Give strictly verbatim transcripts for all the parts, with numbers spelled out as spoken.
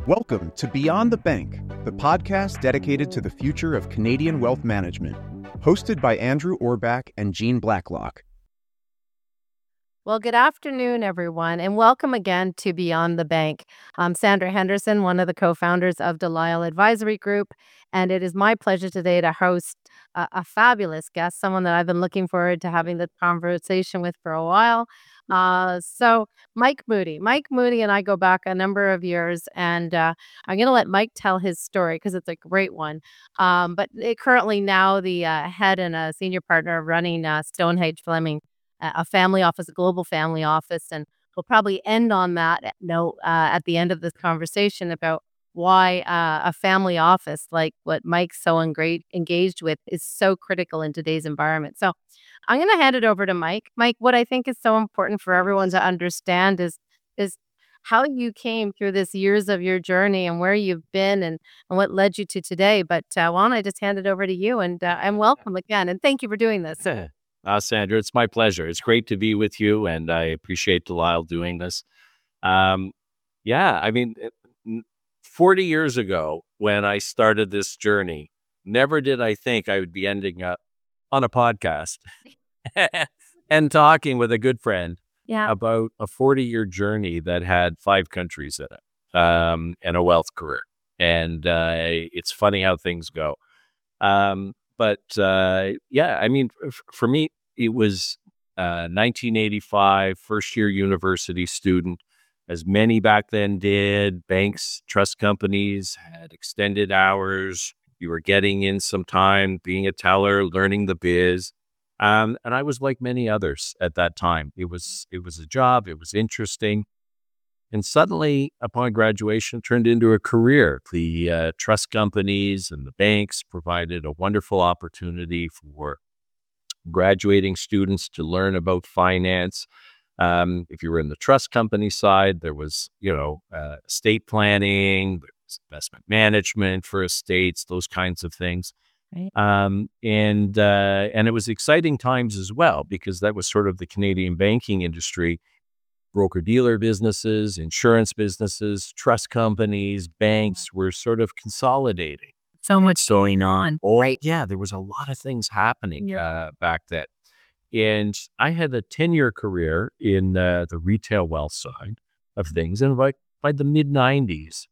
Welcome to Beyond the Bank, the podcast dedicated to the future of Canadian wealth management, hosted by Andrew Orbach and Jean Blacklock. Well, good afternoon, everyone, and welcome again to Beyond the Bank. I'm Sandra Henderson, one of the co-founders of Delisle Advisory Group, and it is my pleasure today to host a, a fabulous guest, someone that I've been looking forward to having the conversation with for a while. Uh, so Mike Moody. Mike Moody and I go back a number of years, and uh, I'm going to let Mike tell his story because it's a great one. Um, but it, currently now the uh, head and a senior partner of running uh, Stonehage Fleming, a a family office, a global family office. And we'll probably end on that note uh, at the end of this conversation about why uh, a family office like what Mike's so engra- engaged with is so critical in today's environment. So I'm going to hand it over to Mike. Mike, what I think is so important for everyone to understand is is how you came through this years of your journey and where you've been and, and what led you to today. But uh, why don't I just hand it over to you and uh, and welcome again. And thank you for doing this. Uh, Sandra, it's my pleasure. It's great to be with you, and I appreciate Delisle doing this. Um, yeah, I mean, it- n- forty years ago, when I started this journey, never did I think I would be ending up on a podcast and talking with a good friend Yeah. about a forty-year journey that had five countries in it, um, and a wealth career. And uh, it's funny how things go. Um, but uh, yeah, I mean, f- for me, it was uh, nineteen eighty-five, first year university student, as many back then did. Banks, trust companies had extended hours. You were getting in some time, being a teller, learning the biz. Um, and I was like many others at that time. It was it was a job. It was interesting. And suddenly, upon graduation, turned into a career. The uh, trust companies and the banks provided a wonderful opportunity for graduating students to learn about finance. Um, if you were in the trust company side, there was, you know, uh, estate planning, there was investment management for estates, those kinds of things. Right. Um, and uh, and it was exciting times as well, because that was sort of the Canadian banking industry. Broker-dealer businesses, insurance businesses, trust companies, banks were sort of consolidating. So much going on. Oh, right. Yeah, there was a lot of things happening Yeah. uh, back then. And I had a ten-year career in uh, the retail wealth side of things. And by, by the mid nineties,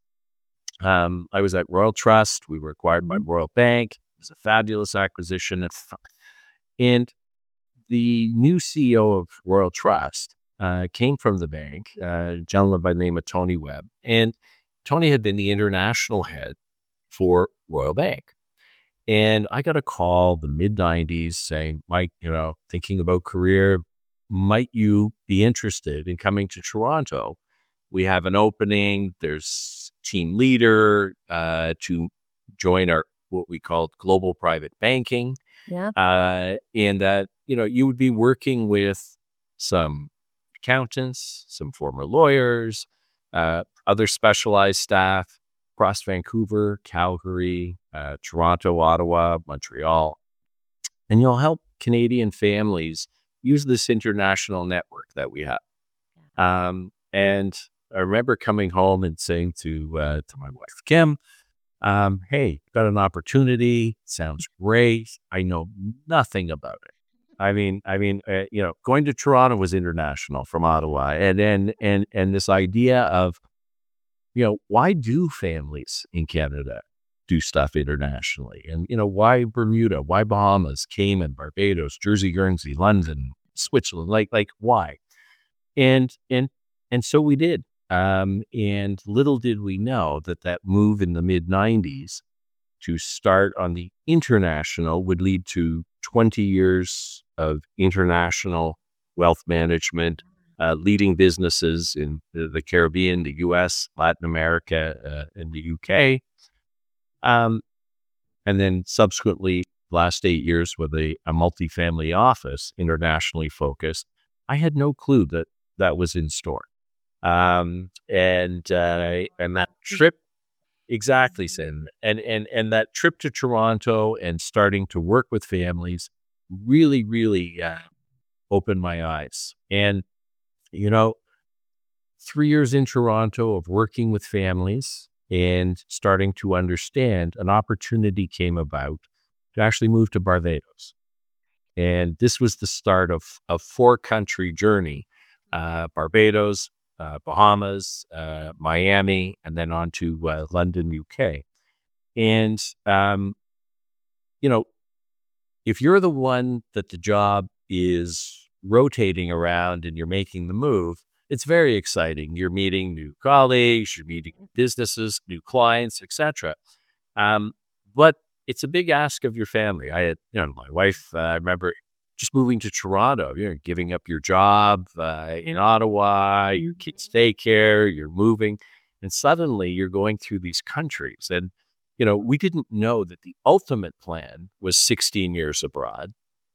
um, I was at Royal Trust. We were acquired by Royal Bank. It was a fabulous acquisition. And f- And the new C E O of Royal Trust uh, came from the bank, uh, a gentleman by the name of Tony Webb. And Tony had been the international head for Royal Bank. And I got a call the mid nineties saying, Mike, you know, thinking about career, might you be interested in coming to Toronto? We have an opening. There's team leader uh, to join our what we called global private banking. Yeah. Uh, and that, you know, you would be working with some accountants, some former lawyers, uh, other specialized staff across Vancouver, Calgary, uh, Toronto, Ottawa, Montreal. And you'll help Canadian families use this international network that we have. Um, and I remember coming home and saying to uh, to my wife, Kim, um, hey, got an opportunity. Sounds great. I know nothing about it. I mean, I mean, uh, you know, going to Toronto was international from Ottawa, and and and and this idea of, you know, why do families in Canada do stuff internationally, and you know, why Bermuda, why Bahamas, Cayman, Barbados, Jersey, Guernsey, London, Switzerland, like like why, and and and so we did. Um, and little did we know that that move in the mid nineties to start on the international would lead to twenty years of international wealth management, uh, leading businesses in the, the Caribbean, the U S, Latin America, uh, and the U K. Um, and then subsequently, last eight years with a, a multifamily office, internationally focused. I had no clue that that was in store. Um, and uh, and that trip. Exactly, Sin. And and and that trip to Toronto and starting to work with families really, really uh, opened my eyes. And, you know, three years in Toronto of working with families, and starting to understand, an opportunity came about to actually move to Barbados. And this was the start of a four country journey, uh, Barbados, uh, Bahamas, uh, Miami, and then on to uh, London, U K. And, um, you know, if you're the one that the job is rotating around and you're making the move, it's very exciting. You're meeting new colleagues, you're meeting businesses, new clients, et cetera. Um, but it's a big ask of your family. I had, you know, my wife, uh, I remember just moving to Toronto, you know, giving up your job uh, in Ottawa, your kids' daycare, you're moving, and suddenly you're going through these countries. And, you know, we didn't know that the ultimate plan was sixteen years abroad.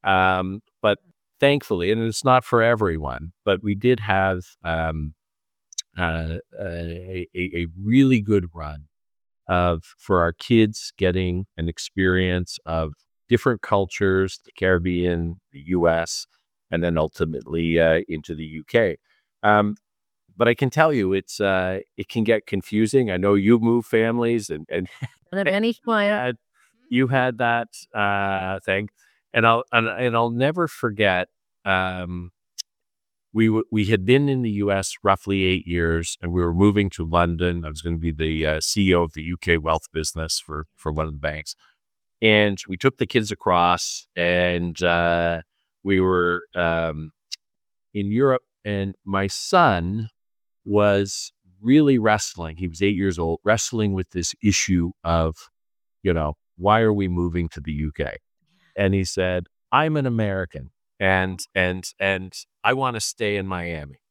Um, but thankfully, and it's not for everyone, but we did have um, uh, a, a, a really good run of for our kids getting an experience of different cultures, the Caribbean, the U S, and then ultimately uh, into the U K. Um, but I can tell you, it's uh, it can get confusing. I know you move families, and and At any point. had, you had that uh, thing, and I'll and, and I'll never forget. Um, we w- we had been in the U S roughly eight years, and we were moving to London. I was going to be the uh, C E O of the U K wealth business for for one of the banks, and we took the kids across, and uh, we were um, in Europe, and my son was really wrestling. He was eight years old, wrestling with this issue of, you know, why are we moving to the U K? And he said, I'm an American, and and and I want to stay in Miami.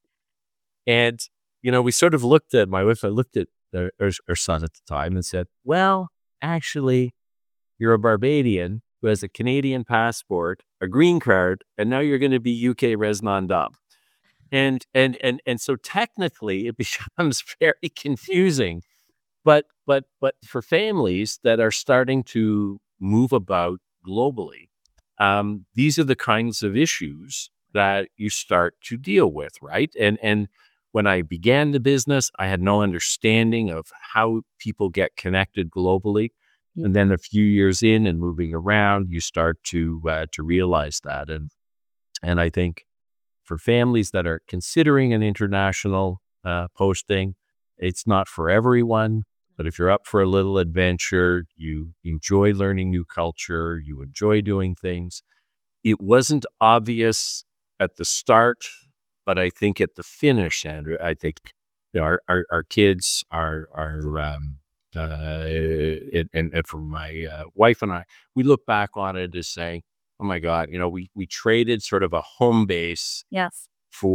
And, you know, we sort of looked at, my wife, I looked at our, our, our son at the time and said, well, actually, you're a Barbadian who has a Canadian passport, a green card, and now you're going to be U K res non-dom. And, and, and, and so technically it becomes very confusing, but, but, but for families that are starting to move about globally, um, these are the kinds of issues that you start to deal with, right? And, and when I began the business, I had no understanding of how people get connected globally. And then a few years in and moving around, you start to, uh, to realize that. And, and I think, for families that are considering an international uh, posting, it's not for everyone, but if you're up for a little adventure, you enjoy learning new culture, you enjoy doing things. It wasn't obvious at the start, but I think at the finish, Andrew, I think, you know, our, our, our kids are, are um, uh, and, and for my uh, wife and I, we look back on it as saying, oh my God, you know, we, we traded sort of a home base Yes.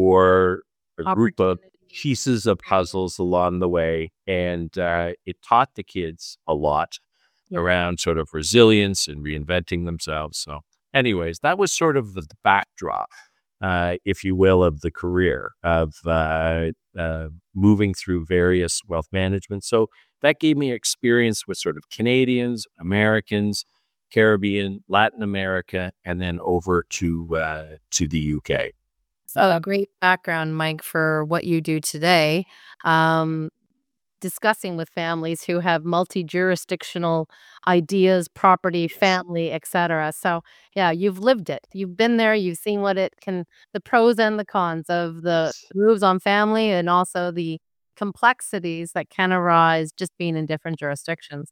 for a group of pieces of puzzles along the way. And uh, it taught the kids a lot yeah. around sort of resilience and reinventing themselves. So anyways, that was sort of the backdrop, uh, if you will, of the career of uh, uh, moving through various wealth management. So that gave me experience with sort of Canadians, Americans, Caribbean, Latin America, and then over to uh, to the U K. So a great background, Mike, for what you do today, um, discussing with families who have multi-jurisdictional ideas, property, family, et cetera. So yeah, you've lived it. You've been there. You've seen what it can, the pros and the cons of the moves on family, and also the complexities that can arise just being in different jurisdictions.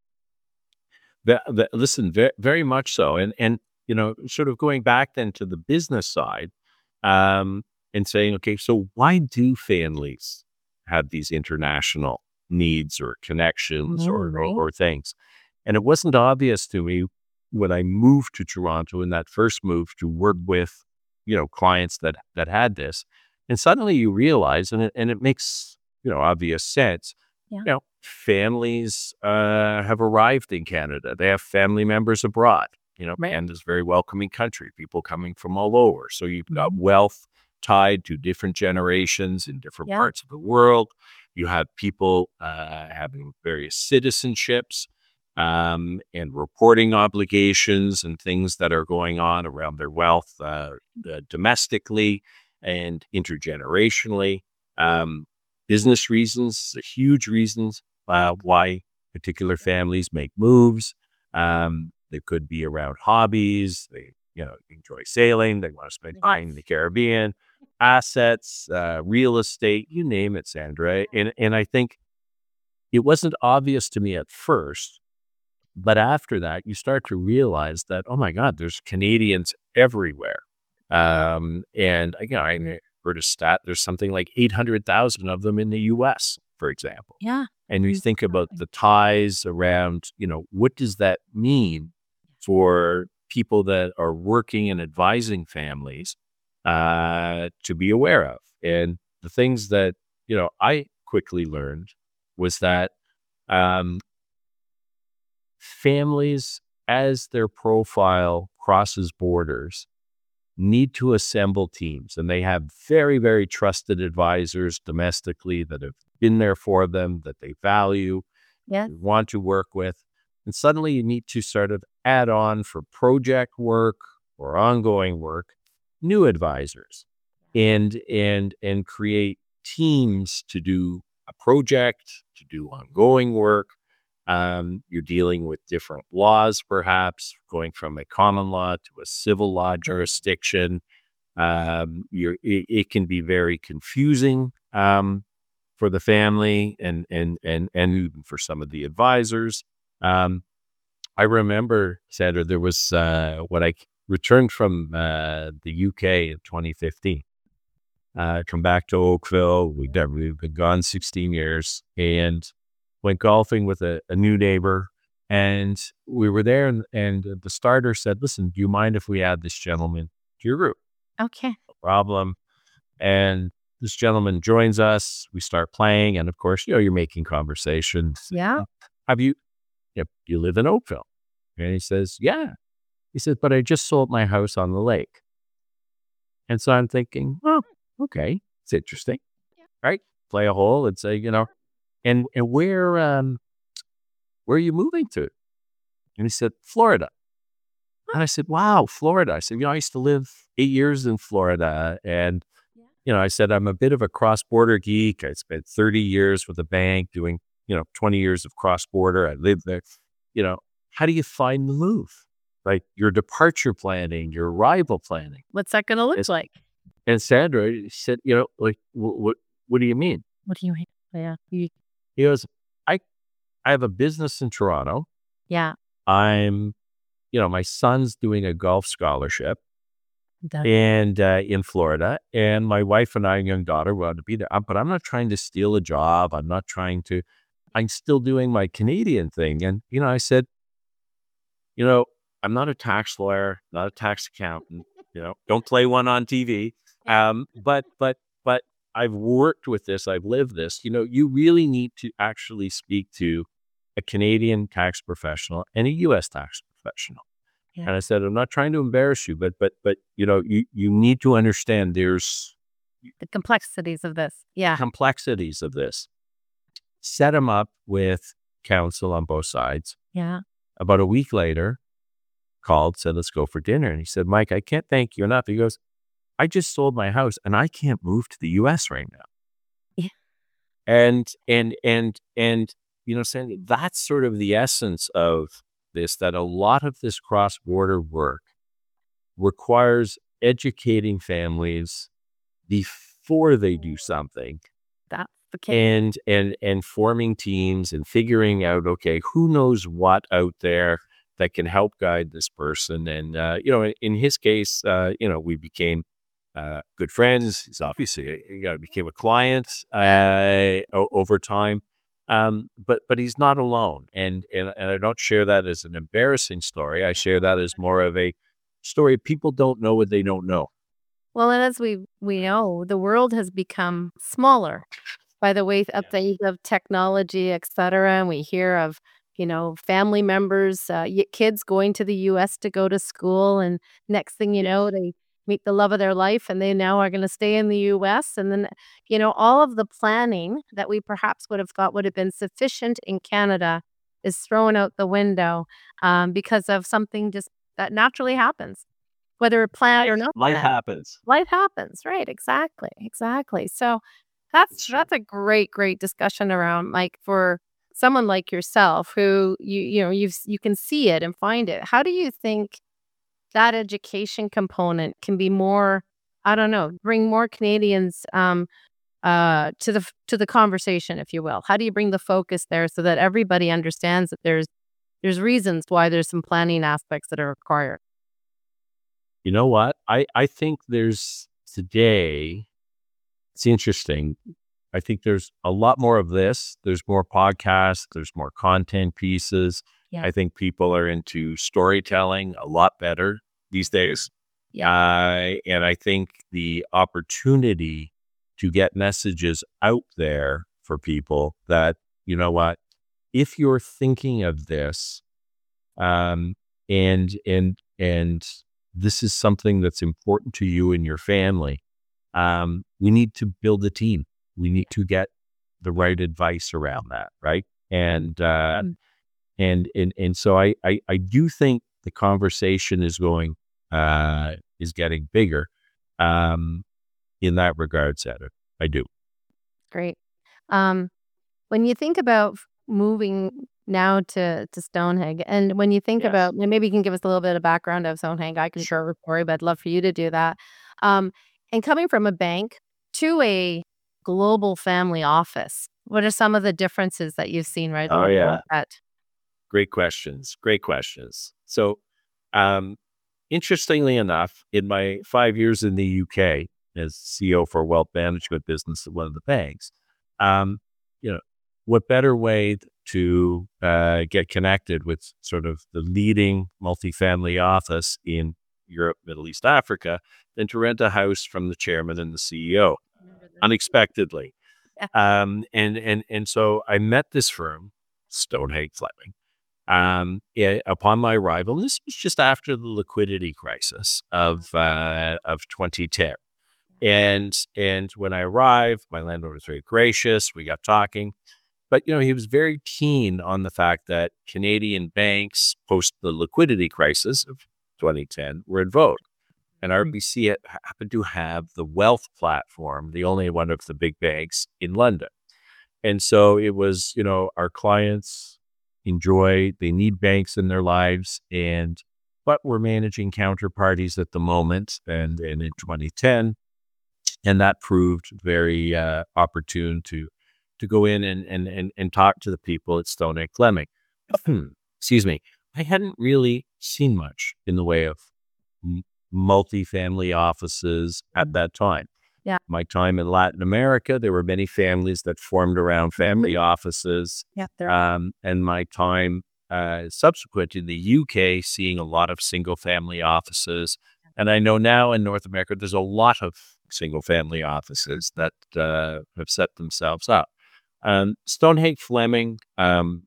That, that, listen, very, very much so. And, and, you know, sort of going back then to the business side, um, and saying, okay, so why do families have these international needs or connections Mm, or, right. or, or things? And it wasn't obvious to me when I moved to Toronto in that first move to work with, you know, clients that, that had this. And suddenly you realize, and it, and it makes, you know, obvious sense. Yeah. You know, families uh, have arrived in Canada. They have family members abroad. You know, Right. Canada's a very welcoming country, people coming from all over. So you've got Mhm. wealth tied to different generations in different Yeah. parts of the world. You have people uh, having various citizenships um, and reporting obligations and things that are going on around their wealth uh, uh, domestically and intergenerationally. Um, business reasons, huge reasons. uh, why particular families make moves. Um, they could be around hobbies. They, you know, enjoy sailing. They want to spend time in the Caribbean, assets, uh, real estate, you name it, Sandra. And, and I think it wasn't obvious to me at first, but after that, you start to realize that, oh my God, there's Canadians everywhere. Um, and again, I heard a stat, there's something like eight hundred thousand of them in the U S, for example. Yeah. And you think about the ties around, you know, what does that mean for people that are working and advising families uh, to be aware of? And the things that, you know, I quickly learned was that um, families, as their profile crosses borders, need to assemble teams, and they have very, very trusted advisors domestically that have been there for them, that they value, Yeah. want to work with. And suddenly you need to sort of add on for project work or ongoing work, new advisors and, and, and create teams to do a project, to do ongoing work. Um, you're dealing with different laws, perhaps going from a common law to a civil law jurisdiction. Um, you're, it, it can be very confusing um, for the family and and and and even for some of the advisors. Um, I remember, Sandra, there was uh, when I returned from uh, the U K in twenty fifteen. Uh, come back to Oakville. We'd never, we've been gone sixteen years, and went golfing with a, a new neighbor, and we were there, and, and the starter said, listen, do you mind if we add this gentleman to your group? Okay. No problem. And this gentleman joins us. We start playing, and of course, you know, you're making conversations. Yeah. Have you, you, know, you live in Oakville? And he says, yeah. He says, but I just sold my house on the lake. And so I'm thinking, well, okay, it's interesting, right? Play a hole and say, you know, And and where um where are you moving to? And he said, Florida. And I said, wow, Florida. I said, you know, I used to live eight years in Florida. And, you know, I said, I'm a bit of a cross-border geek. I spent thirty years with a bank doing, you know, twenty years of cross-border. I lived there. You know, how do you find the move? Like your departure planning, your arrival planning. What's that going to look It's- like? And Sandra said, you know, like, what, what, what do you mean? What do you mean? Yeah. You, He goes, I, I have a business in Toronto. yeah. I'm, you know, my son's doing a golf scholarship Done. and uh, in Florida, and my wife and I, young daughter, want to be there. Uh, But I'm not trying to steal a job. I'm not trying to. I'm still doing my Canadian thing. And you know, I said, you know, I'm not a tax lawyer, not a tax accountant. You know, don't play one on T V. Um, but but but I've worked with this. I've lived this. You know, you really need to actually speak to a Canadian tax professional and a U S tax professional. Yeah. And I said, I'm not trying to embarrass you, but, but, but, you know, you, you need to understand there's The complexities of this. Yeah. complexities of this. Set him up with counsel on both sides. Yeah. About a week later, called, said, let's go for dinner. And he said, Mike, I can't thank you enough. He goes, I just sold my house and I can't move to the U S right now. Yeah. And, and, and, and, you know, Sandy, that's sort of the essence of this, that a lot of this cross-border work requires educating families before they do something. That's the case. And, and, and forming teams and figuring out, okay, who knows what out there that can help guide this person. And, uh, you know, in, in his case, uh, you know, we became uh, good friends. He's obviously, you know, became a client uh, o- over time. Um, but, but he's not alone. And, and, and I don't share that as an embarrassing story. I share that as more of a story. People don't know what they don't know. Well, and as we we know, the world has become smaller by the way of things of technology, et cetera. And we hear of, you know, family members, uh, y- kids going to the U S to go to school, and next thing you know, they meet the love of their life, and they now are going to stay in the U S. And then, you know, all of the planning that we perhaps would have thought would have been sufficient in Canada is thrown out the window um, because of something just that naturally happens, whether planned or not. Life planned. happens. Life happens, right? Exactly, exactly. So that's It's true. that's a great, great discussion around, like, for someone like yourself who you you know you've you can see it and find it. How do you think that education component can be more, I don't know, bring more Canadians um uh to the f- to the conversation, if you will? How do you bring the focus there so that everybody understands that there's there's reasons why there's some planning aspects that are required? You know what? I, I think there's today, it's interesting. I think there's a lot more of this. There's more podcasts, there's more content pieces. Yeah. I think people are into storytelling a lot better these days. Yeah. Uh, and I think the opportunity to get messages out there for people that, you know what, if you're thinking of this, um, and, and, and this is something that's important to you and your family, um, we need to build a team. We need to get the right advice around that, right? And uh, Mm. and and and so I, I I do think the conversation is going uh, is getting bigger um, in that regard, Sandra. I do. Great. Um, when you think about f- moving now to to Stonehenge, and when you think Yes. about, and maybe you can give us a little bit of background of Stonehenge. I can share a story, but I'd love for you to do that. Um, and coming from a bank to a global family office, what are some of the differences that you've seen right Oh off yeah, the bat? great questions. Great questions. So, um, interestingly enough, in my five years in the U K as C E O for a wealth management business at one of the banks, um, you know, what better way to uh, get connected with sort of the leading multifamily office in Europe, Middle East, Africa, than to rent a house from the chairman and the C E O unexpectedly. Yeah. Um, and and and so I met this firm, Stonehenge Fleming, um, yeah, upon my arrival. This was just after the liquidity crisis of uh, of twenty ten. And and when I arrived, my landlord was very gracious. We got talking, but you know he was very keen on the fact that Canadian banks post the liquidity crisis of twenty ten were in vogue, and Mm. R B C ha- happened to have the wealth platform, the only one of the big banks in London. And so it was, you know, our clients enjoy, they need banks in their lives, and but we're managing counterparties at the moment and, and in twenty ten. And that proved very uh, opportune to to go in and, and and and talk to the people at Stonehenge Fleming. Excuse me. I hadn't really seen much in the way of m- multifamily offices at that time. Yeah. My time in Latin America, there were many families that formed around family offices. Yeah. There. Um, and my time uh, subsequent in the U K, seeing a lot of single family offices. And I know now in North America, there's a lot of single family offices that uh, have set themselves up. Um, Stonehenge Fleming, um,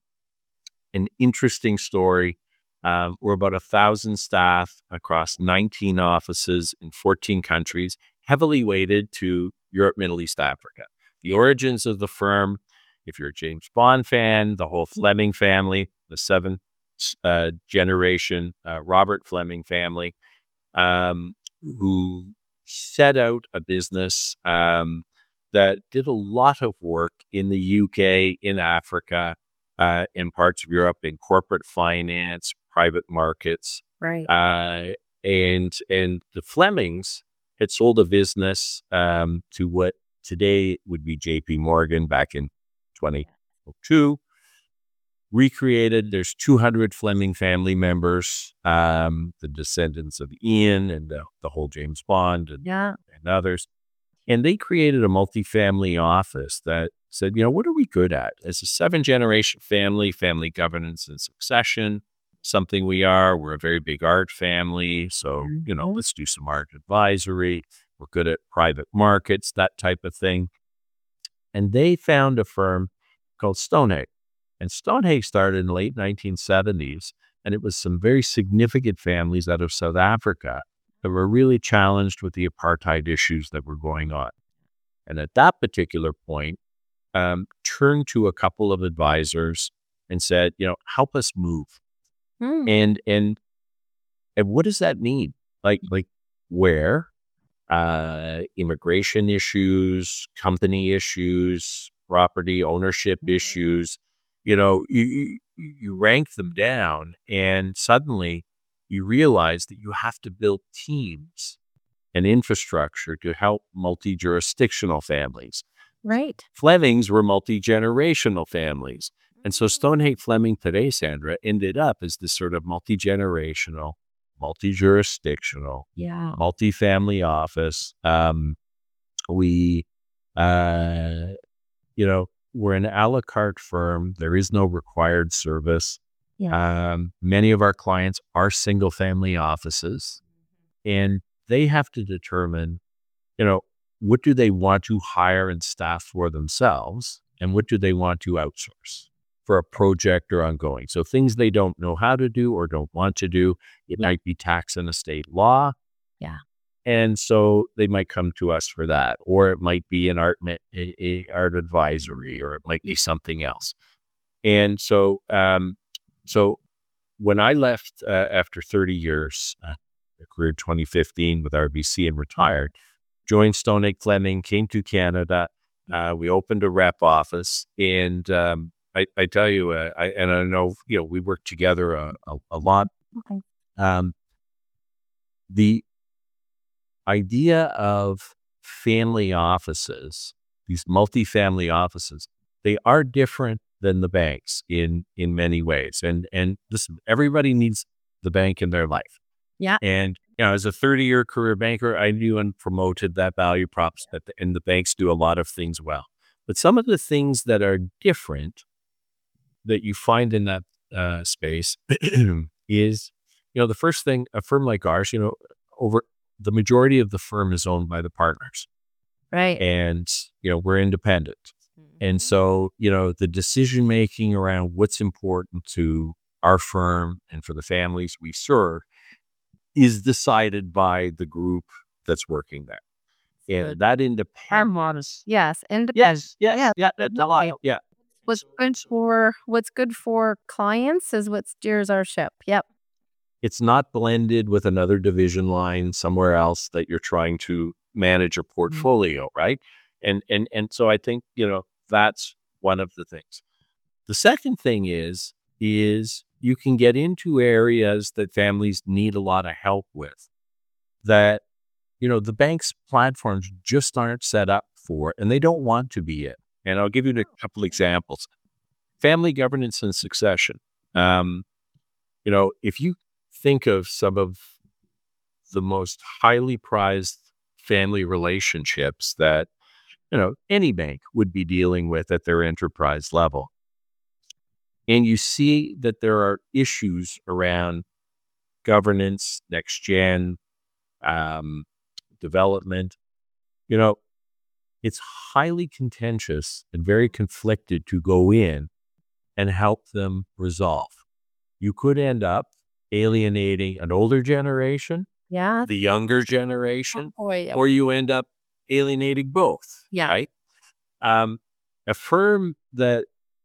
an interesting story. Um, we're about a thousand staff across nineteen offices in fourteen countries, heavily weighted to Europe, Middle East, Africa. The origins of the firm, if you're a James Bond fan, the whole Fleming family, the seventh uh, generation uh, Robert Fleming family, um, who set out a business um, that did a lot of work in the U K, in Africa, uh, in parts of Europe, in corporate finance, private markets, Right. uh, and and the Flemings had sold a business um, to what today would be J P Morgan back in twenty oh two. Recreated. There's two hundred Fleming family members, um, the descendants of Ian and the, the whole James Bond and, Yeah. and others. And they created a multifamily office that said, you know, what are we good at? As a seven generation family, family governance and succession, something we are. We're a very big art family. So, you know, Mhm. let's do some art advisory. We're good at private markets, that type of thing. And they found a firm called Stonehenge. And Stonehenge started in the late nineteen seventies. And it was some very significant families out of South Africa that were really challenged with the apartheid issues that were going on. And at that particular point, um, turned to a couple of advisors and said, you know, help us move. Mm. And and and what does that mean? Like like where? Uh, immigration issues, company issues, property ownership issues. you know, you, you, you rank them down, and suddenly you realize that you have to build teams and infrastructure to help multi-jurisdictional families. Right. Flemings were multi-generational families. And so Stonehage Fleming today, Sandra, ended up as this sort of multi-generational, multi-jurisdictional, Yeah. multi-family office. Um, we, uh, you know, we're an a la carte firm. There is no required service. Yeah. Um, many of our clients are single family offices, and they have to determine, you know, what do they want to hire and staff for themselves, and what do they want to outsource for a project or ongoing. So things they don't know how to do or don't want to do, it might be tax and estate law. Yeah. And so they might come to us for that, or it might be an art, a, a art advisory, or it might be something else. And so, um, so when I left uh, after thirty years, uh, a career twenty fifteen with R B C and retired, joined Stonehage Fleming, came to Canada. Uh, we opened a rep office, and um, I, I tell you, uh, I and I know you know we worked together a, a, a lot. Okay. Um, the idea of family offices, these multi-family offices, they are different than the banks in in many ways. And and listen, everybody needs the bank in their life. Yeah. And you know, as a thirty-year career banker, I knew and promoted that value props, that the, and the banks do a lot of things well. But some of the things that are different that you find in that uh, space is, you know, the first thing, a firm like ours, you know, over the majority of the firm is owned by the partners. Right. And, you know, we're independent. And so, you know, the decision making around what's important to our firm and for the families we serve is decided by the group that's working there. And Good. that independence. Yes. And Yes, yes, Yeah. yeah, that's a lot. Yeah. what's good for what's good for clients is what steers our ship. Yep. It's not blended with another division line somewhere else that you're trying to manage a portfolio, right? And and and so I think, you know, that's one of the things. The second thing is, is you can get into areas that families need a lot of help with that, you know, the bank's platforms just aren't set up for, and they don't want to be it. And I'll give you a couple examples. Family governance and succession. Um, you know, if you think of some of the most highly prized family relationships that, you know, any bank would be dealing with at their enterprise level, and you see that there are issues around governance, next gen, um, development, you know, it's highly contentious and very conflicted to go in and help them resolve. You could end up alienating an older generation, Yeah. the younger generation, Oh, yeah. or you end up alienating both. Yeah. Right? Um, a firm that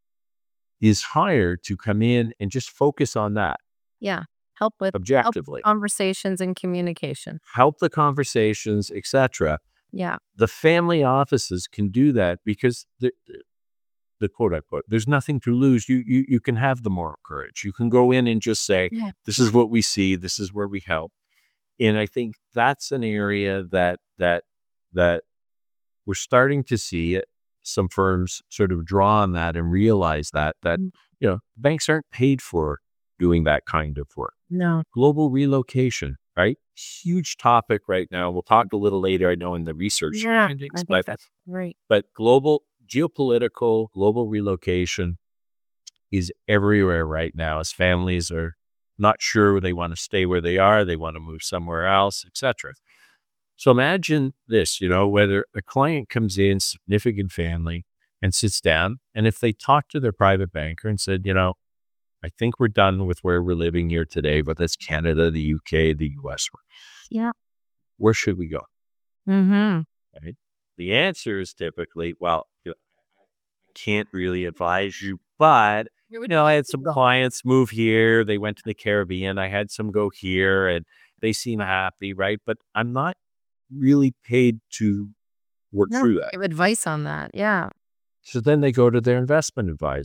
is hired to come in and just focus on that Yeah. Help with help objectively, conversations and communication. help the conversations, et cetera. Yeah. The family offices can do that because the, the quote unquote, there's nothing to lose. You, you, you can have the moral courage. You can go in and just say, Yeah. this is what we see. This is where we help. And I think that's an area that, that, that we're starting to see it. Some firms sort of draw on that and realize that, that, Mm. you know, banks aren't paid for doing that kind of work. No. Global relocation, right? Huge topic right now. We'll talk a little later, I know, in the research Yeah. findings, I think but, that's great. but global geopolitical, global relocation is everywhere right now as families are not sure they want to stay where they are, they want to move somewhere else, et cetera. So imagine this, you know, whether a client comes in, significant family, and sits down, and if they talk to their private banker and said, you know, I think we're done with where we're living here today, but that's Canada, the U K, the U S. Yeah. Where should we go? Mm-hmm. Right? The answer is typically, well, you know, I can't really advise you, but you know, I had some clients move here. They went to the Caribbean. I had some go here, and they seem happy, right? But I'm not really paid to work No, through that. give advice on that. Yeah. So then they go to their investment advisor.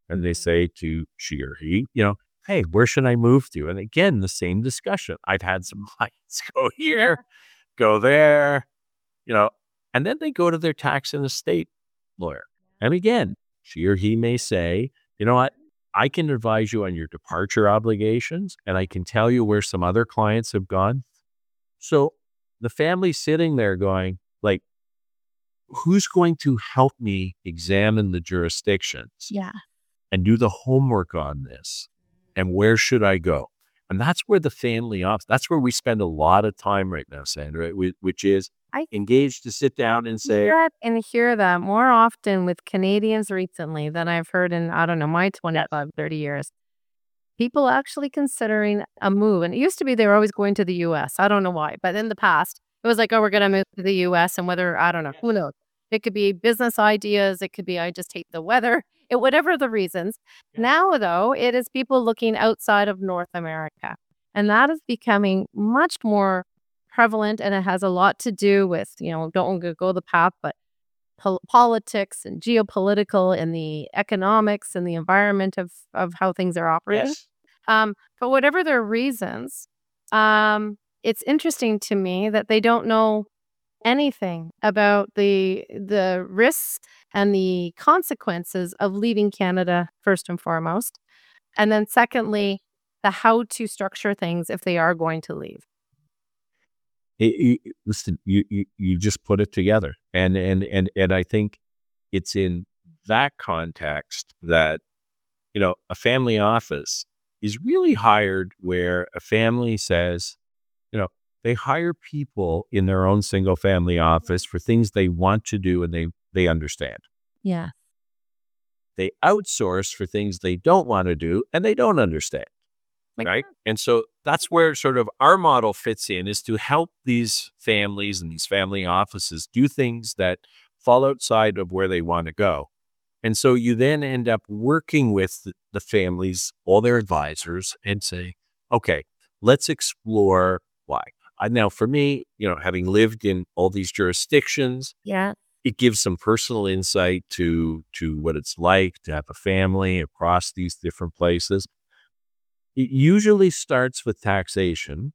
and they say to she or he, you know, hey, where should I move to? And again, the same discussion. I've had some clients go here, go there, you know, and then they go to their tax and estate lawyer. And again, she or he may say, you know what, I can advise you on your departure obligations, and I can tell you where some other clients have gone. So the family's sitting there going, like, who's going to help me examine the jurisdictions Yeah. and do the homework on this? And where should I go? And that's where the family office, that's where we spend a lot of time right now, Sandra, whi- which is I engaged to sit down and say, that and hear that more often with Canadians recently than I've heard in, I don't know, my twenty-five, thirty years. People actually considering a move. And it used to be they were always going to the U S. I don't know why. But in the past, it was like, oh, we're going to move to the U S. And whether, I don't know, who knows? It could be business ideas. It could be, I just hate the weather. It, whatever the reasons. Yeah. Now, though, it is people looking outside of North America. And that is becoming much more prevalent. And it has a lot to do with, you know, don't go go the path, but pol- politics and geopolitical and the economics and the environment of, of how things are operating. yes, Um, but whatever their reasons, um, it's interesting to me that they don't know anything about the the risks and the consequences of leaving Canada first and foremost, and then secondly, the how to structure things if they are going to leave. It- it- listen, you, you you just put it together, and and and and I think it's in that context that, you know, a family office is really hired where a family says, you know, they hire people in their own single family office for things they want to do and they they understand. Yeah. They outsource for things they don't want to do and they don't understand. Like, Right. And so that's where sort of our model fits in, is to help these families and these family offices do things that fall outside of where they want to go. And so you then end up working with the, the families, all their advisors, and say, okay, let's explore why. I, now, for me, you know, having lived in all these jurisdictions, yeah. it gives some personal insight to to what it's like to have a family across these different places. It usually starts with taxation.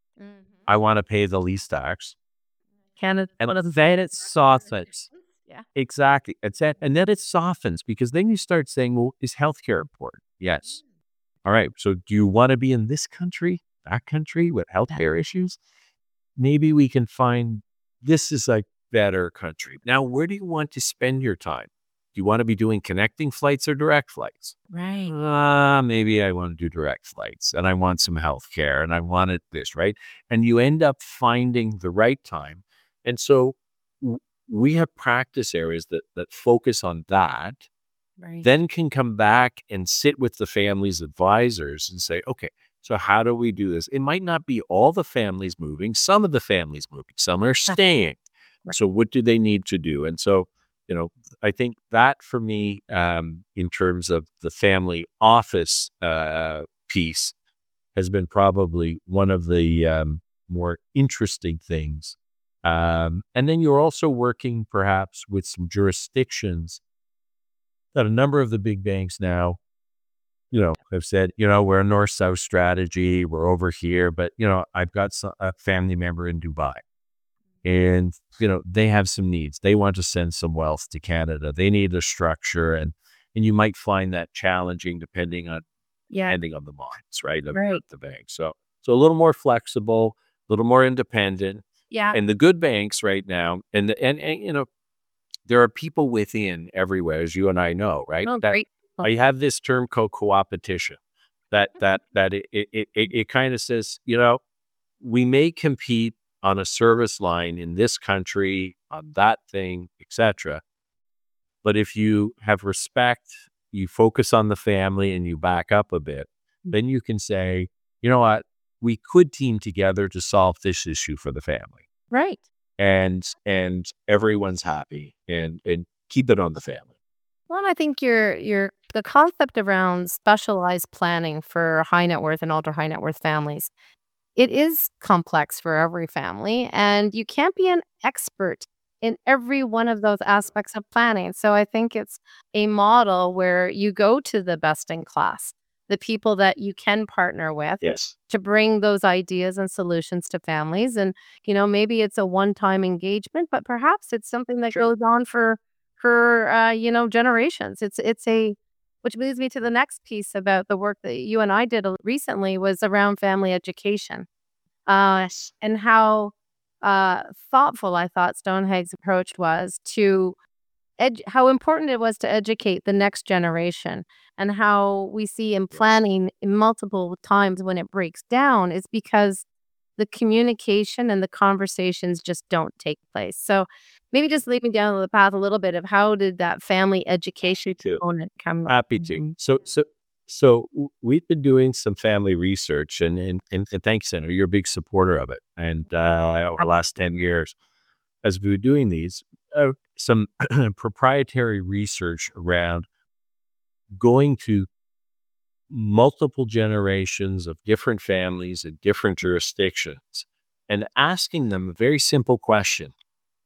I want to pay the least tax. Canada. And one of the then it softens. Yeah. Exactly. It's that, and then it softens, because then you start saying, well, is healthcare important? Yes. All right. So do you want to be in this country, that country with healthcare issues? Maybe we can find this is a better country. Now, where do you want to spend your time? Do you want to be doing connecting flights or direct flights? Right. Uh, maybe I want to do direct flights and I want some health care and I wanted this, right? And you end up finding the right time. And so w- we have practice areas that, that focus on that, Right. then can come back and sit with the family's advisors and say, okay, so how do we do this? It might not be all the families moving, some of the families moving, some are staying. Right. So what do they need to do? And so, you know, I think that for me, um, in terms of the family office uh, piece, has been probably one of the um, more interesting things. Um, and then you're also working perhaps with some jurisdictions that a number of the big banks now, you know, have said, you know, we're a north-south strategy, we're over here, but, you know, I've got some, a family member in Dubai. And, you know, they have some needs. They want to send some wealth to Canada. They need a structure. And and you might find that challenging depending on Yeah. depending on the minds, right, of Right. the bank. So so a little more flexible, a little more independent. Yeah. And the good banks right now, and the, and, and you know, there are people within everywhere, as you and I know, right? Oh, that great. I have this term called co-opetition. That that that it it it, it kind of says, you know, we may compete on a service line in this country, on that thing, et cetera. But if you have respect, you focus on the family and you back up a bit, then you can say, you know what, we could team together to solve this issue for the family. Right. And and everyone's happy, and and keep it on the family. Well, and I think your your the concept around specialized planning for high net worth and ultra high net worth families, it is complex for every family, and you can't be an expert in every one of those aspects of planning. So I think it's a model where you go to the best in class, the people that you can partner with Yes. to bring those ideas and solutions to families. And, you know, maybe it's a one-time engagement, but perhaps it's something that Sure. goes on for, for, uh, you know, generations. It's, it's a, which leads me to the next piece about the work that you and I did a- recently was around family education, uh, and how uh, thoughtful I thought Stonehage's approach was to edu- how important it was to educate the next generation, and how we see in planning in multiple times when it breaks down is because the communication and the conversations just don't take place. So maybe just lead me down the path a little bit of how did that family education Too. component come? Happy to. Mhm. So, so, so w- we've been doing some family research, and and and, and thanks, Senator. You're a big supporter of it. And uh, over the last ten years, as we were doing these, uh, some proprietary research around going to multiple generations of different families in different jurisdictions and asking them a very simple question: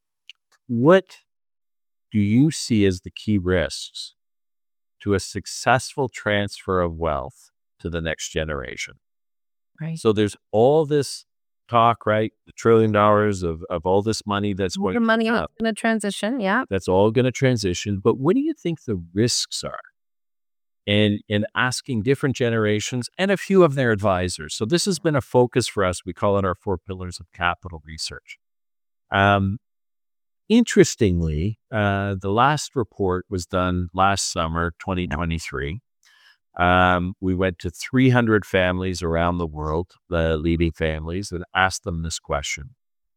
what do you see as the key risks to a successful transfer of wealth to the next generation? Right. So there's all this talk, right? The trillion dollars of, of all this money that's The going money up. in a transition. Yeah. That's all going to transition. But what do you think the risks are? And in asking different generations and a few of their advisors. So this has been a focus for us. We call it our four pillars of capital research. Um, interestingly, uh, the last report was done last summer, twenty twenty-three. Um, we went to three hundred families around the world, the leading families, and asked them this question.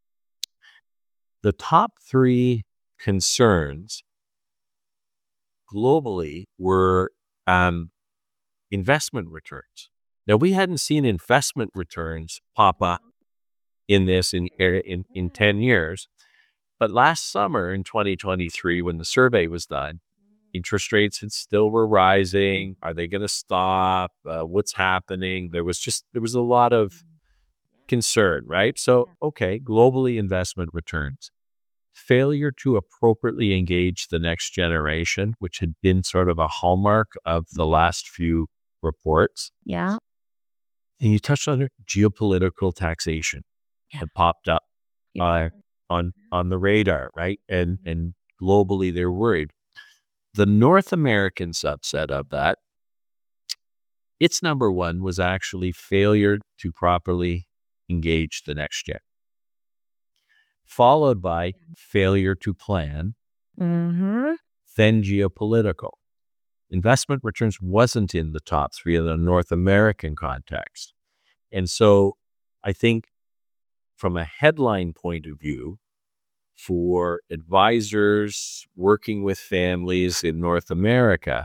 The top three concerns globally were um, investment returns. Now, we hadn't seen investment returns pop up in this in, in, in ten years. But last summer in twenty twenty-three, when the survey was done, interest rates had still were rising. Are they going to stop? Uh, what's happening? There was just, there was a lot of concern, right? So, okay, globally investment returns. Failure to appropriately engage the next generation, which had been sort of a hallmark of the last few reports. Yeah. And you touched on it, geopolitical taxation Yeah. had popped up Yeah. uh, on on the radar, right? And and globally they're worried. The North American subset of that, its number one was actually failure to properly engage the next gen, followed by failure to plan, Mm-hmm. then geopolitical. Investment returns wasn't in the top three in the North American context. And so I think from a headline point of view, for advisors working with families in North America,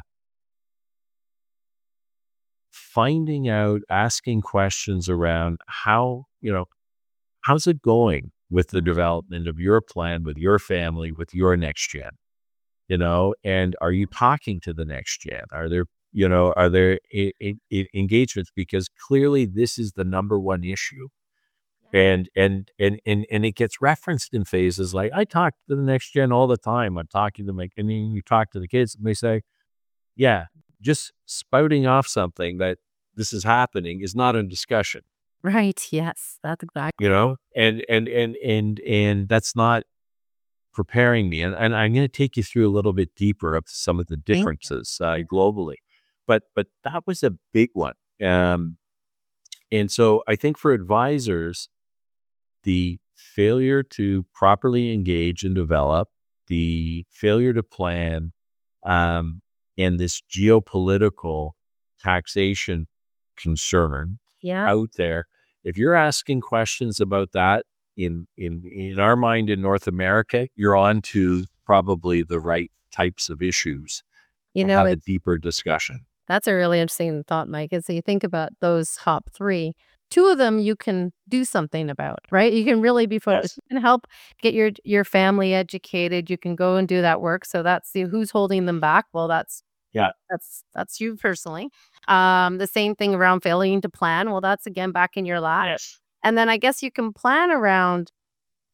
finding out, asking questions around how, you know, how's it going with the development of your plan, with your family, with your next gen, you know, and are you talking to the next gen? Are there, you know, are there I- I- I- engagements? Because clearly this is the number one issue. And, and, and, and, and it gets referenced in phases like, I talk to the next gen all the time. I'm talking to my, and then you talk to the kids and they say, yeah, just spouting off something that this is happening is not a discussion, Right. Yes. That's exactly. you know, and, and, and, and, and that's not preparing me. And, and I'm going to take you through a little bit deeper of some of the differences uh, globally, but, but that was a big one. Um, and so I think for advisors, the failure to properly engage and develop, the failure to plan, um, and this geopolitical taxation concern Yeah. out there. If you're asking questions about that in in in our mind in North America, you're on to probably the right types of issues You to know, have a it's deeper discussion. that's a really interesting thought, Mike. Is so you think about those top three, two of them you can do something about, right? You can really be focused. Yes. You can help get your your family educated. You can go and do that work. So that's the who's holding them back. Well, that's Yeah. that's that's you personally. Um, the same thing around failing to plan. Well, that's again back in your lap. Yes. And then I guess you can plan around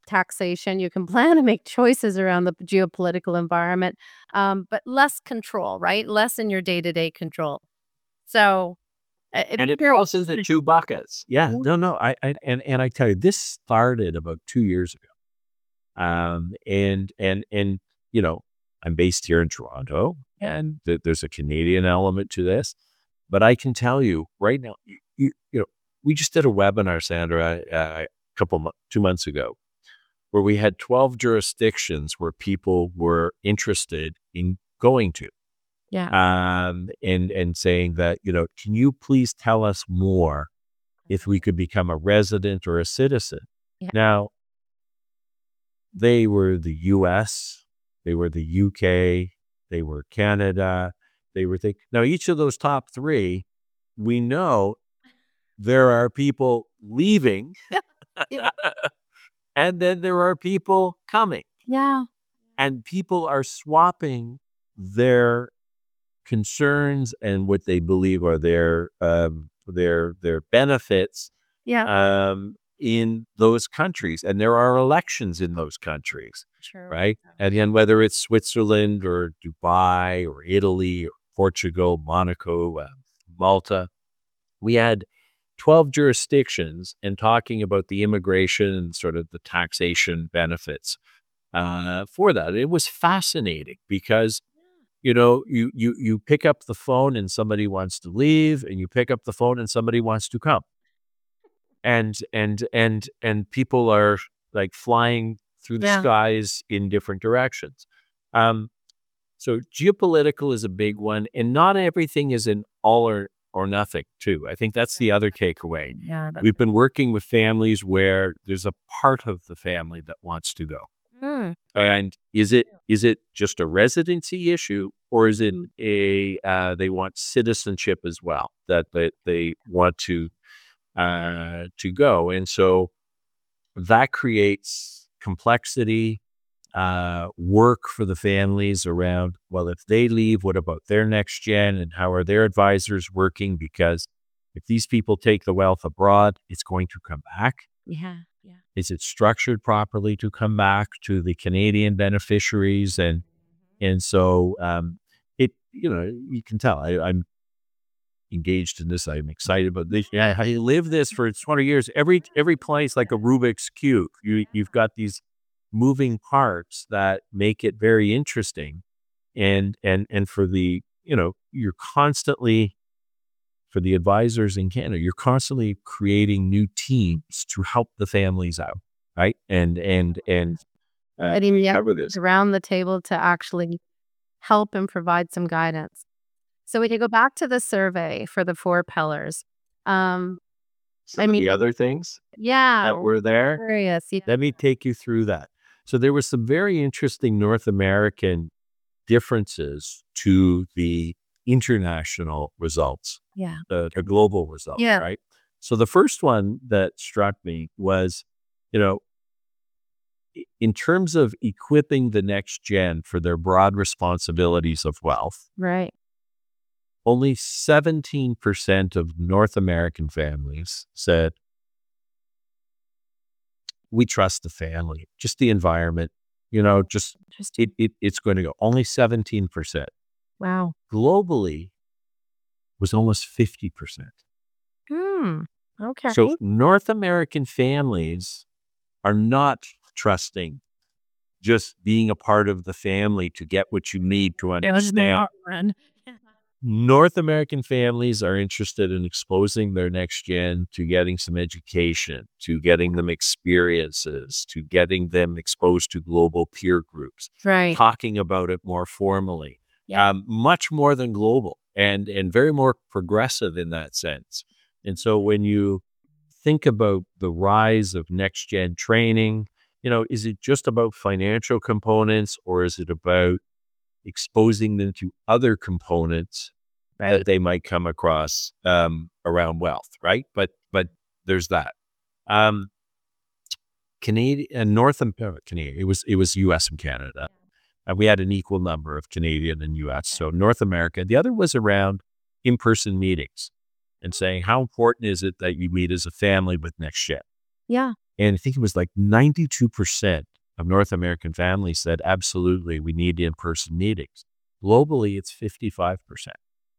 taxation. You can plan and make choices around the geopolitical environment, um, but less control, right? Less in your day-to-day control. So, uh, if And it you're falls into two buckets. Yeah, no, no. I, I and and I tell you, this started about two years ago. Um, and and and you know, I'm based here in Toronto, and th- there's a Canadian element to this. But I can tell you right now, you, you, you know, we just did a webinar, Sandra, uh, a couple mo- two months ago, where we had twelve jurisdictions where people were interested in going to, yeah, um, and and saying that, you know, can you please tell us more if we could become a resident or a citizen? Yeah. Now, they were the U S, they were the U K, they were Canada, they were think now each of those top three, we know there are people leaving, yeah, and then there are people coming, yeah, and people are swapping their concerns and what they believe are their um, their their benefits yeah. um, in those countries, and there are elections in those countries, True. right? And then whether it's Switzerland or Dubai or Italy or Portugal, Monaco, uh, Malta, we had twelve jurisdictions and talking about the immigration and sort of the taxation benefits uh, for that. It was fascinating because, you know, you, you, you pick up the phone and somebody wants to leave, and you pick up the phone and somebody wants to come. And, and, and, and people are like flying through the Yeah. skies in different directions. Um, so geopolitical is a big one, and not everything is an all or, or nothing too. I think that's the other takeaway. Yeah. That's, We've been working with families where there's a part of the family that wants to go. Mm, And is it is it just a residency issue, or is it Mm. a uh, they want citizenship as well, that that they want to uh, to go, and so that creates complexity, uh, work for the families around, well, if they leave, what about their next gen, and how are their advisors working? Because if these people take the wealth abroad, it's going to come back. yeah. Yeah. Is it structured properly to come back to the Canadian beneficiaries? And and so um, it, you know, you can tell I, I'm engaged in this. I'm excited about this. Yeah, I live this for twenty years. Every every place like a Rubik's cube. You you've got these moving parts that make it very interesting, and and and for the, you know, you're constantly, for the advisors in Canada, you're constantly creating new teams to help the families out, right? And and and uh, I mean, yeah, cover this. around the table to actually help and provide some guidance. So we can go back to the survey for the four pillars. Um, Some I of mean, the other things yeah, that were there. curious. Yeah. Let me take you through that. So there were some very interesting North American differences to the international results, Yeah. the, the global results, Yeah. right? So the first one that struck me was, you know, i- in terms of equipping the next gen for their broad responsibilities of wealth, Right. only seventeen percent of North American families said, we trust the family, just the environment, you know, just Interesting. it, it it's going to go. Only seventeen percent. Wow. Globally was almost fifty percent. Hmm. Okay. So North American families are not trusting just being a part of the family to get what you need to understand. run. North American families are interested in exposing their next gen to getting some education, to getting them experiences, to getting them exposed to global peer groups, Right. talking about it more formally, Yeah. um, much more than global, and and very more progressive in that sense. And so when you think about the rise of next gen training, you know, is it just about financial components, or is it about exposing them to other components that they might come across um, around wealth, right? But but there's that. Um, Canadian and North America, Canadian. It was it was U S and Canada, and we had an equal number of Canadian and U S. So North America. The other was around in-person meetings and saying, how important is it that you meet as a family with NextGen? Yeah. And I think it was like ninety-two percent of North American families said, absolutely, we need in-person meetings. Globally, it's fifty-five percent.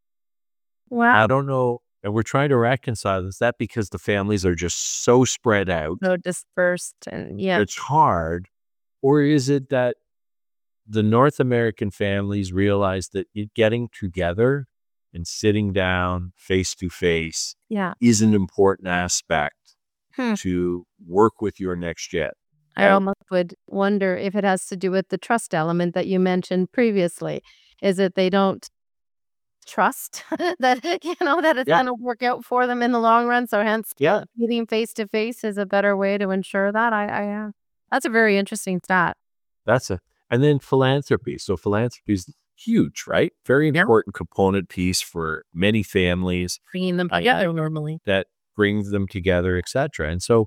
Wow. I don't know. And we're trying to reconcile. Is that because the families are just so spread out? So dispersed and yeah. It's hard. Or is it that the North American families realize that it, getting together and sitting down face to face Yeah. is an important aspect Hmm. to work with your next gen? I almost would wonder if it has to do with the trust element that you mentioned previously. Is it they don't trust that, you know, that it's Yeah. going to work out for them in the long run? So hence Yeah. meeting face to face is a better way to ensure that. I, I, uh, that's a very interesting stat. That's a, and then philanthropy. So philanthropy is huge, right? Very Yeah. important component piece for many families Bringing them I- together normally. that brings them together, et cetera. And so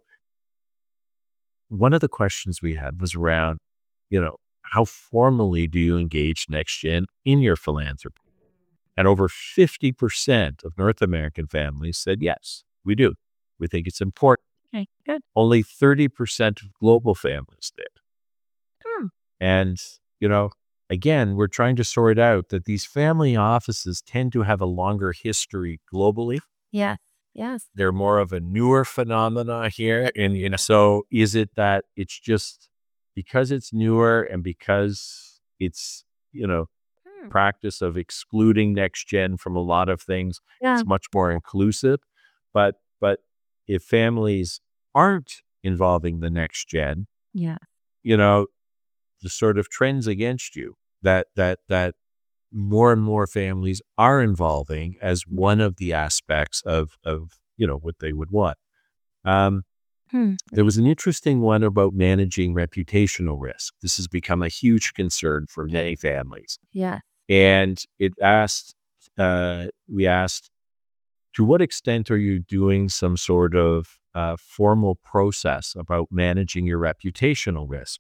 one of the questions we had was around, you know, how formally do you engage Next Gen in your philanthropy? And over fifty percent of North American families said, yes, we do. We think it's important. Okay, good. Only thirty percent of global families did. Hmm. And, you know, again, we're trying to sort out that these family offices tend to have a longer history globally. Yes. Yes. They're more of a newer phenomena here. And, you know, so is it that it's just because it's newer and because it's, you know, Hmm. practice of excluding Next Gen from a lot of things, Yeah. it's much more inclusive. But, but if families aren't involving the Next Gen, Yeah. you know, the sort of trends against you that, that, that more and more families are involving as one of the aspects of, of, you know, what they would want. Um, Hmm. there was an interesting one about managing reputational risk. This has become a huge concern for many families. Yeah. And it asked, uh, we asked, to what extent are you doing some sort of uh, formal process about managing your reputational risk?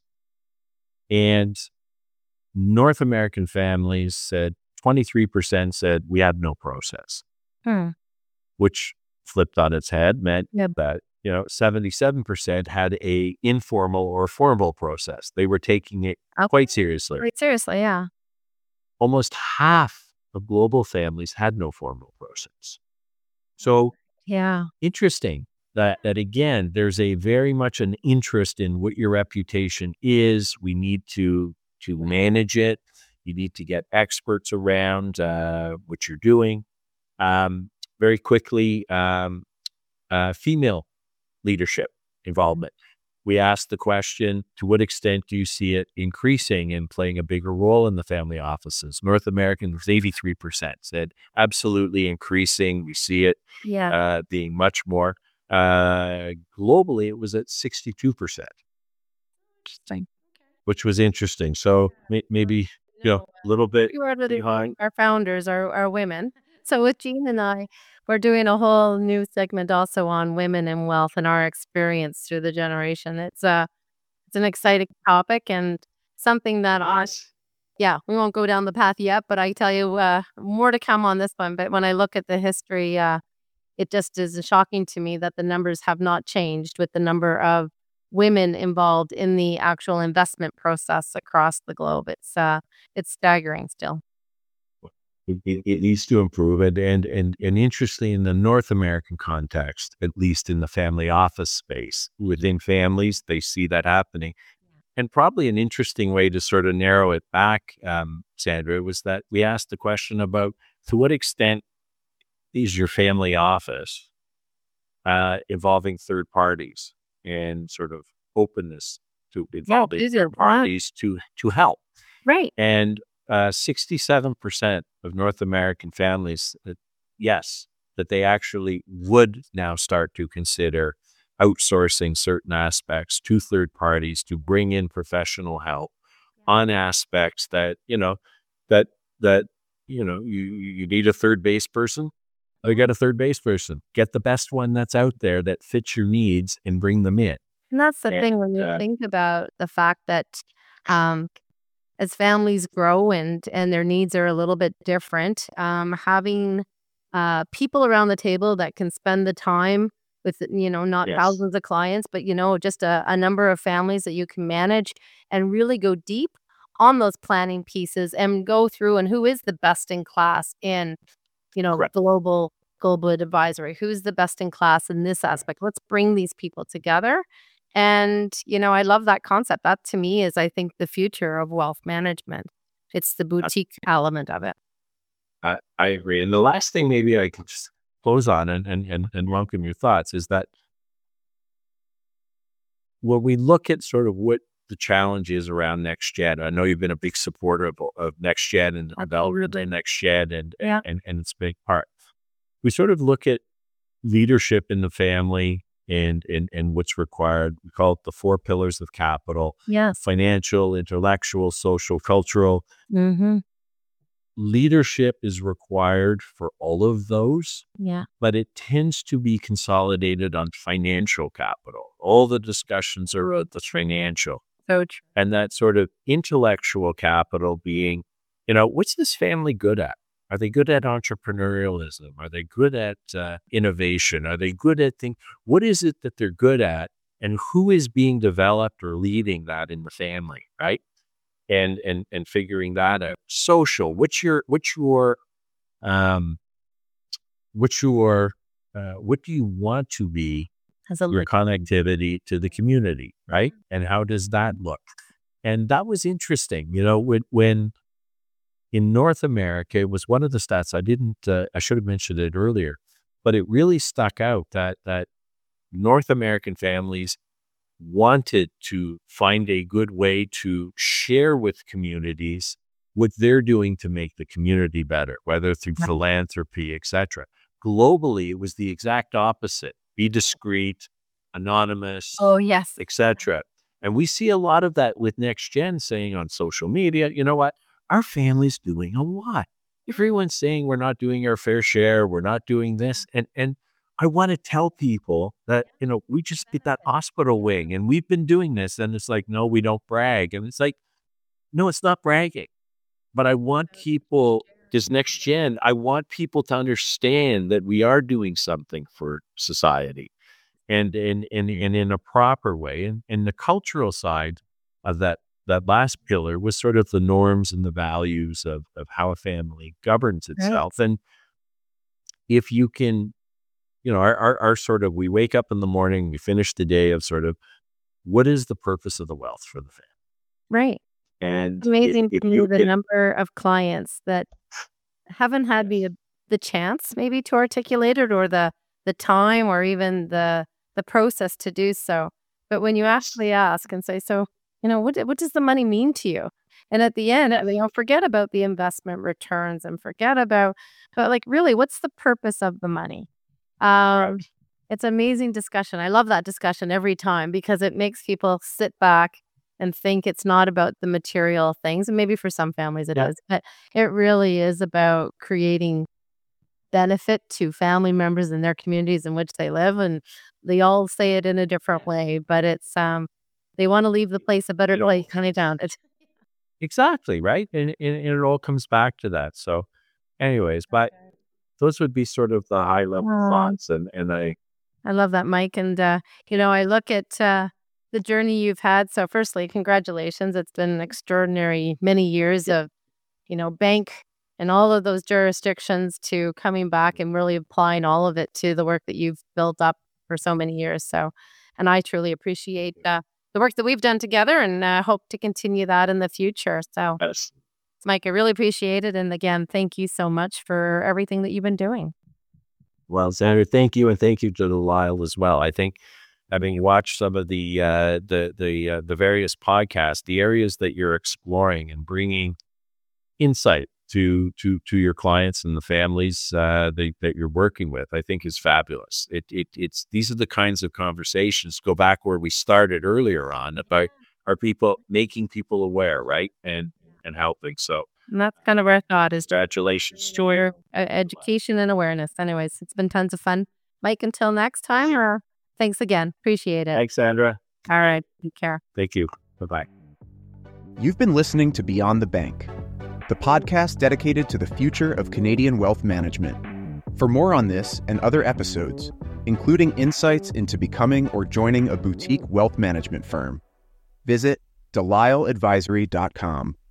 And North American families said, twenty-three percent said we had no process, Hmm. which flipped on its head, meant Yep. that, you know, seventy-seven percent had a informal or formal process. They were taking it Okay. quite seriously. Right, seriously, yeah. Almost half of global families had no formal process. So Yeah. interesting that, that again, there's a very much an interest in what your reputation is. We need to, to manage it. You need to get experts around uh, what you're doing. Um, very quickly, um, uh, female leadership involvement. We asked the question, to what extent do you see it increasing and playing a bigger role in the family offices? North American was eighty-three percent said absolutely increasing. We see it Yeah. uh, being much more. Uh, globally, it was at sixty-two percent, Interesting. which was interesting. So may- maybe, you know, a little bit We were the- behind. Our founders are, are women. So with Jean and I, we're doing a whole new segment also on women and wealth and our experience through the generation. It's a, it's an exciting topic and something that I, yeah, we won't go down the path yet, but I tell you, uh, more to come on this one. But when I look at the history, uh, it just is shocking to me that the numbers have not changed with the number of women involved in the actual investment process across the globe. It's, uh, it's staggering still. It, it, it needs to improve. And, and, and, and interestingly, in the North American context, at least in the family office space, within families, they see that happening. And probably an interesting way to sort of narrow it back, um, Sandra, was that we asked the question about to what extent is your family office uh, involving third parties and sort of openness to involving these are third parties to, to help. Right. And uh, sixty-seven percent of North American families, uh, yes, that they actually would now start to consider outsourcing certain aspects to third parties to bring in professional help on aspects that, you know, that, that, you know, you, you need a third base person. Oh, you got a third base person. Get the best one that's out there that fits your needs and bring them in. And that's the And, thing when you uh, think about the fact that um, as families grow and and their needs are a little bit different, um, having uh, people around the table that can spend the time with, you know, not Yes. thousands of clients, but, you know, just a, a number of families that you can manage and really go deep on those planning pieces and go through and who is the best in class in, you know, Correct. global global advisory, who's the best in class in this aspect. Let's bring these people together. And, you know, I love that concept. That to me is, I think, the future of wealth management. It's the boutique element of it. I, I agree. And the last thing maybe I can just close on and, and, and, and welcome your thoughts is that when we look at sort of what the challenge is around NextGen, I know you've been a big supporter of, of NextGen and the development of NextGen and, Yeah. and, and it's a big part. We sort of look at leadership in the family and, and, and what's required. We call it the four pillars of capital: Yes. financial, intellectual, social, cultural. Mm-hmm. Leadership is required for all of those, Yeah. but it tends to be consolidated on financial capital. All the discussions are about the financial. So true. And that sort of intellectual capital being, you know, what's this family good at? Are they good at entrepreneurialism? Are they good at uh, innovation? Are they good at things? What is it that they're good at? And who is being developed or leading that in the family, right? And and and figuring that out. Social, what's your what's your um what's your uh, what do you want to be As a your leader. connectivity to the community, right? And how does that look? And that was interesting, you know, when when in North America, it was one of the stats I didn't, uh, I should have mentioned it earlier, but it really stuck out that that North American families wanted to find a good way to share with communities what they're doing to make the community better, whether through Right. philanthropy, et cetera. Globally, it was the exact opposite: be discreet, anonymous, Oh, yes. et cetera. And we see a lot of that with NextGen saying on social media, you know what? Our family's doing a lot. Everyone's saying we're not doing our fair share. We're not doing this. And, and I want to tell people that, you know, we just did that hospital wing and we've been doing this. And it's like, no, we don't brag. And it's like, no, it's not bragging. But I want people, this NextGen, I want people to understand that we are doing something for society and, and, and, and in a proper way. And, and the cultural side of that, that last pillar was sort of the norms and the values of, of how a family governs itself. And if you can, you know, our, our, our sort of, we wake up in the morning, we finish the day of sort of, what is the purpose of the wealth for the family? Right. And It's amazing if, if to me you, the if, number of clients that haven't had the the chance maybe to articulate it, or the the time, or even the the process to do so. But when you actually ask and say, so, you know, what what does the money mean to you? And at the end, you know, forget about the investment returns and forget about, but like, really, what's the purpose of the money? Um, it's an amazing discussion. I love that discussion every time because it makes people sit back and think it's not about the material things. And maybe for some families it Yeah. is, but it really is about creating benefit to family members in their communities in which they live. And they all say it in a different way, but it's, um, they want to leave the place a better You know, place, honey down. It's exactly, right? And, and, and it all comes back to that. So anyways, but those would be sort of the high level Um, thoughts. And, and I, I love that, Mike. And, uh, you know, I look at uh, the journey you've had. So firstly, congratulations. It's been an extraordinary many years of, you know, bank and all of those jurisdictions to coming back and really applying all of it to the work that you've built up for so many years. So, and I truly appreciate uh, the work that we've done together and uh, hope to continue that in the future. So, yes. Mike, I really appreciate it. And again, thank you so much for everything that you've been doing. Well, Sandra, thank you. And thank you to Delisle as well. I think having watched some of the, uh, the, the, uh, the various podcasts, the areas that you're exploring and bringing insight to, to, to your clients and the families, uh, that, that you're working with, I think is fabulous. It, it, it's, these are the kinds of conversations, go back where we started earlier on about are people making people aware, right? And, and helping. So And that's kind of where I thought is congratulations. joy, uh, education and awareness. Anyways, it's been tons of fun. Mike, until next time, or thanks again. Appreciate it. Thanks, Sandra. All right. Take care. Thank you. Bye-bye. You've been listening to Beyond the Bank, the podcast dedicated to the future of Canadian wealth management. For more on this and other episodes, including insights into becoming or joining a boutique wealth management firm. Visit delisle advisory dot com